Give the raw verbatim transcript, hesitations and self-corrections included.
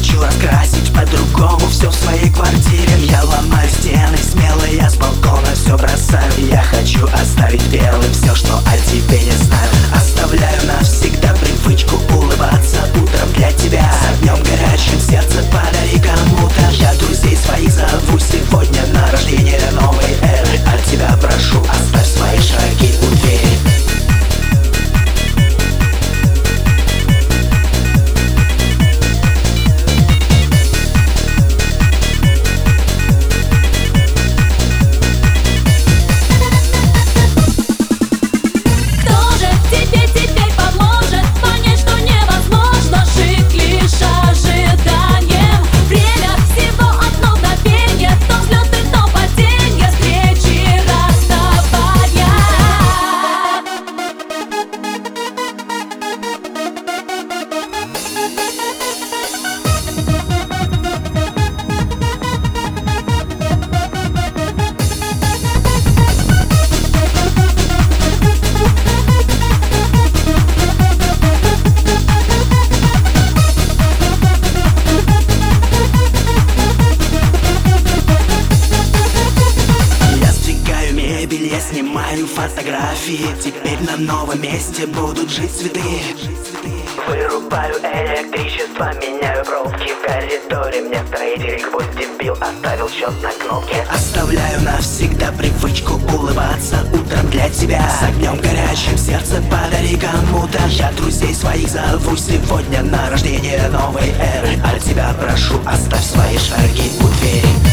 хочу раскрасить по-другому все в своей квартире. Я ломаю стены смело, я с балкона все бросаю. Я хочу оставить белым все, что о тебе не знаю. Оставляю навсегда привычку улыбаться утром для тебя. С огнем горячим сердце подари кому-то. Я друзей своих зову сегодня на рождение новой эры. От тебя прошу, оставь свои шаги у двери. Я снимаю фотографии, теперь на новом месте будут жить цветы. Вырубаю электричество, меняю пробки в коридоре. Мне строитель гвоздь дебил оставил счет на кнопке. Оставляю навсегда привычку улыбаться утром для тебя. С огнем горячим сердце подари кому-то. Я друзей своих зову сегодня на рождение новой эры. От тебя прошу, оставь свои шаги у двери.